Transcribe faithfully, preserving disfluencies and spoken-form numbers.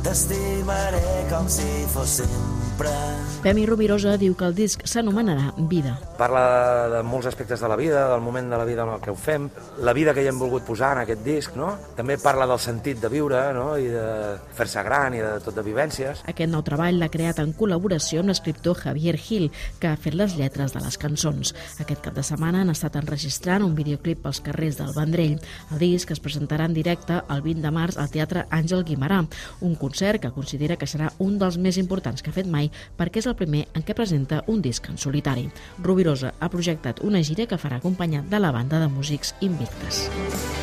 t'estimaré com si fos sempre. Pemi Rovirosa diu que el disc s'anomenarà Vida. Parla de molts aspectes de la vida, del moment de la vida en el que ho fem, la vida que hi hem volgut posar en aquest disc, no? També parla del sentit de viure, no? I de fer-se gran i de tot de vivències. Aquest nou treball l'ha creat en col·laboració amb l'escriptor Javier Gil, que ha fet les lletres de les cançons. Aquest cap de setmana han estat enregistrant un videoclip pels carrers del Vendrell. El disc es presentarà en directe el vint de març al Teatre Àngel Guimerà, un concert que considera que serà un dels més importants que ha fet mai perquè és el primer en què presenta un disc en solitari. Rovirosa ha projectat una gira que farà acompanyat de la banda de músics Invictes.